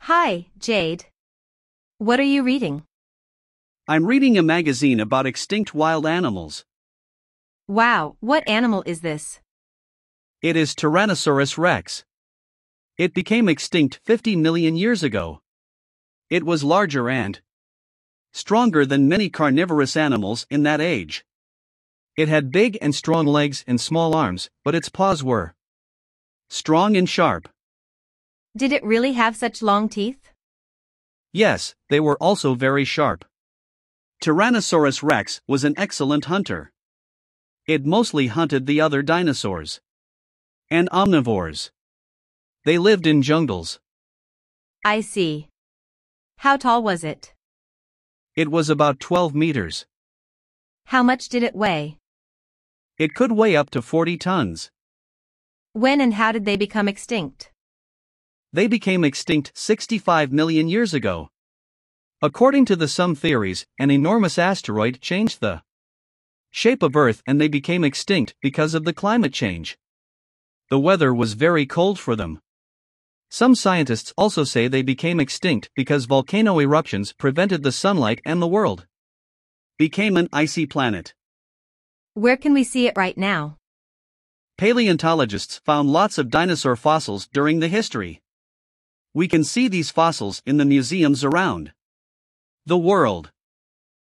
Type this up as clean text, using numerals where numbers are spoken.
Hi, Jade. What are you reading? I'm reading a magazine about extinct wild animals. Wow, what animal is this? It is Tyrannosaurus rex. It became extinct 50 million years ago. It was larger and stronger than many carnivorous animals in that age. It had big and strong legs and small arms, but its paws were strong and sharp. Did it really have such long teeth? Yes, they were also very sharp. Tyrannosaurus rex was an excellent hunter. It mostly hunted the other dinosaurs and omnivores. They lived in jungles. I see. How tall was it? It was about 12 meters. How much did it weigh? It could weigh up to 40 tons. When and how did they become extinct? They became extinct 65 million years ago. According to some theories, an enormous asteroid changed the shape of Earth and they became extinct because of the climate change. The weather was very cold for them. Some scientists also say they became extinct because volcano eruptions prevented the sunlight and the world became an icy planet. Where can we see it right now? Paleontologists found lots of dinosaur fossils during the history. We can see these fossils in the museums around the world.